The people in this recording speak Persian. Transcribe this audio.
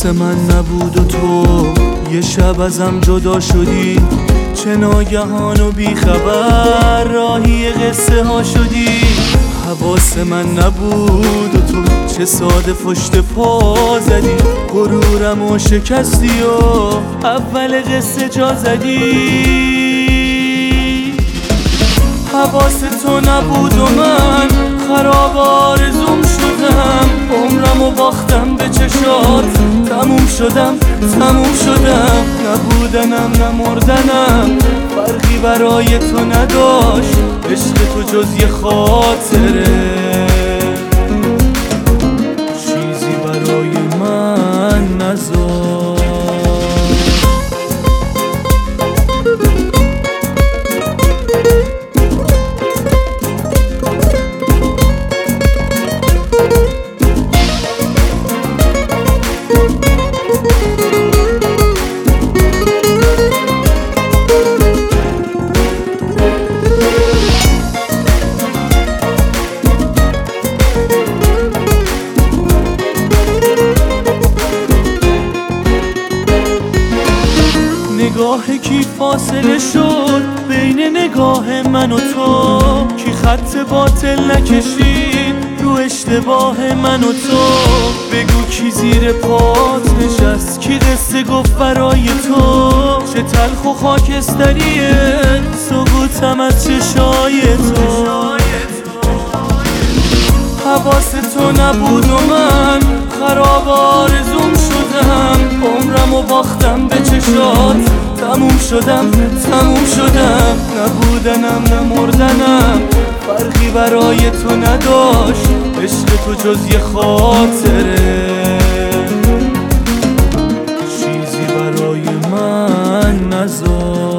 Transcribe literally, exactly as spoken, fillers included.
من نبود و تو یه شب ازم جدا شدی، چه ناگهان و بیخبر راهی قصه ها شدی. حواس من نبود و تو چه ساده پشت پا زدی، غرورم و شکستی و اول قصه جا زدی. حواس تو نبود و من خراب آرزوم شدم، عمرم و باختم به چشات، تموم شدم تموم شدم. نبودنم نمردنم فرقی برای تو نداشت، عشق تو جز یه خاطره چیزی برای من نذاشت. نگاه کی فاصله شد بین نگاه من و تو، کی خط باطل نکشید رو اشتباه من و تو. بگو کی زیر پات نشست، کی قصه گفت برای تو، چه تلخ و خاکستریه سقوطم از چشای تو. حواس تو نبود و من خراب آرزوم شدم، عمرم و باختم به چشات، تموم شدم تموم شدم. نبودنم نمردنم فرقی برای تو نداشت، عشق تو جز یه خاطره چیزی برای من نذاشت.